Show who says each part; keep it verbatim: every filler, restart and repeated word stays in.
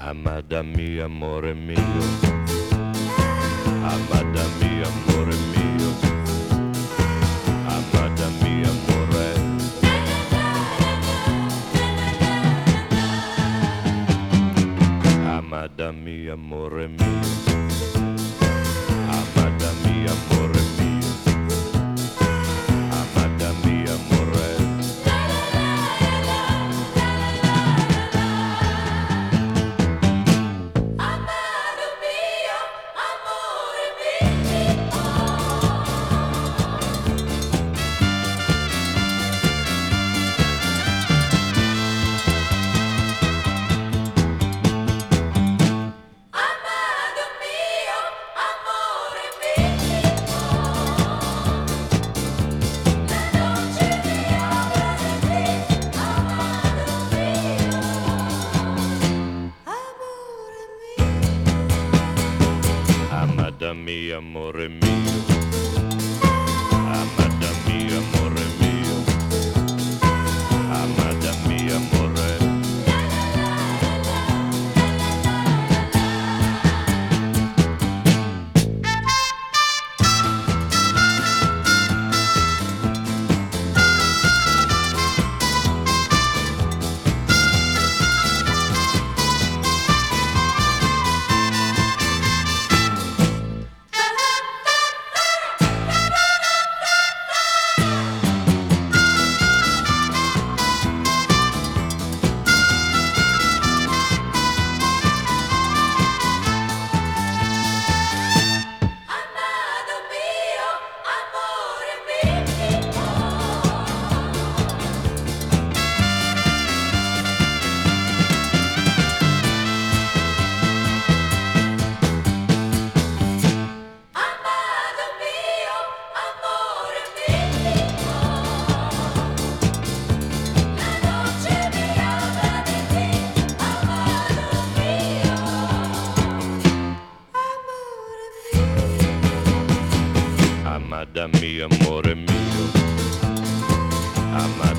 Speaker 1: Amada mia, amore mio, amada mia, amore mio, amada mia, amore. Amada mia, amore mio, amada mia, amore mio, amada mia, amore. Amada mia, amore mio, amada mia, amore mio, amada mia, amore. Amada mia, amore mio, amada